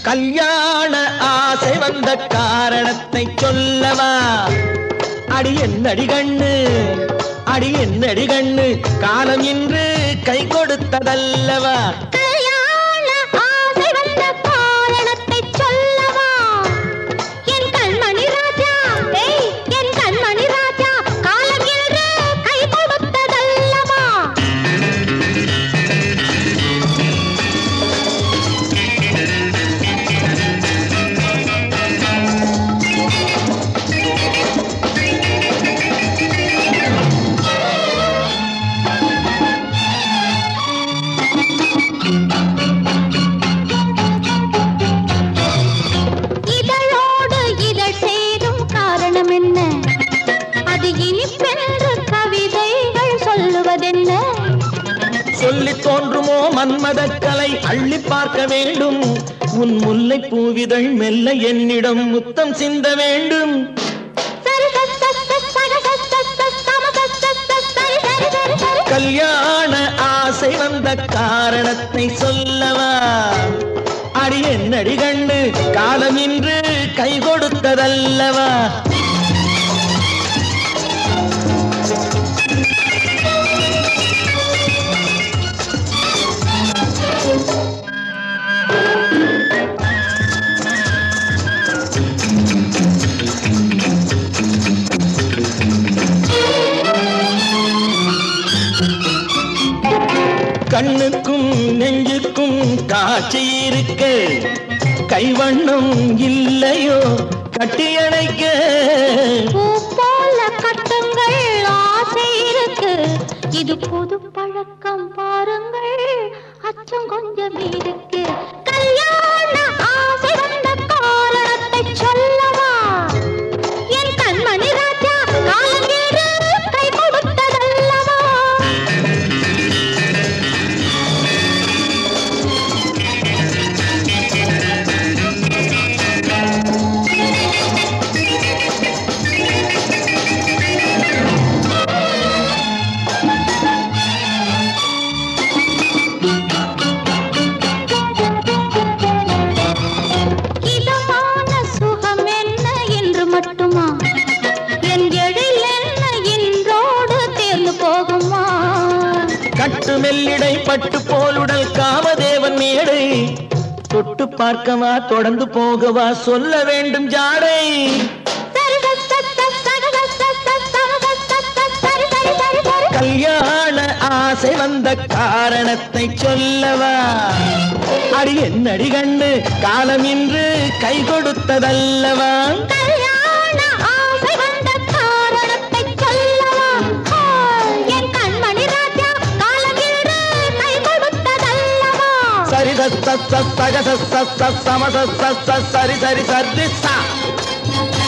கல்யாண ஆசை வந்த காரணத்தை சொல்லவா? அடி என்னடி கண்ணு, அடி என்னடி கண்ணு, காலம் இன்று கை கொடுத்ததல்லவா? சொல்லி தோன்றுமோ மன்மதக்கலை அள்ளி பார்க்க வேண்டும். உன் முல்லை பூவிதழ் மெல்ல என்னிடம் முத்தம் சிந்த வேண்டும். கல்யாண ஆசை வந்த காரணத்தை சொல்லவா? அடி என்னடி கண்டு, காலம் இன்று கை கொடுத்ததல்லவா? கண்ணுக்கும் நெஞ்சுக்கும் காட்சி இருக்க, கைவண்ணம் இல்லையோ கட்டியணைக்க? பூ போல கட்டுங்கள் ஆசை இருக்கு, இது புது பழக்கம் பாருங்கள், அச்சம் கொஞ்சம் இருக்கு. கல்யாண ஆசை வந்த காரணத்தை சொல்லவா? என் கண்மணி ராஜா காலம் ஏறு கை கொடுத்ததல்லவா? கட்டு மெல்லிடை பட்டு போலுடல் காமதேவன் மேடை, தொட்டு பார்க்கவா தொடர்ந்து போகவா சொல்ல வேண்டும் ஜாடை. கல்யாண ஆசை வந்த காரணத்தை சொல்லவா? அடி என்னடி கண்ணு, காலம் இன்று கை கொடுத்ததல்லவா? சரி சரி சரி சரி சரி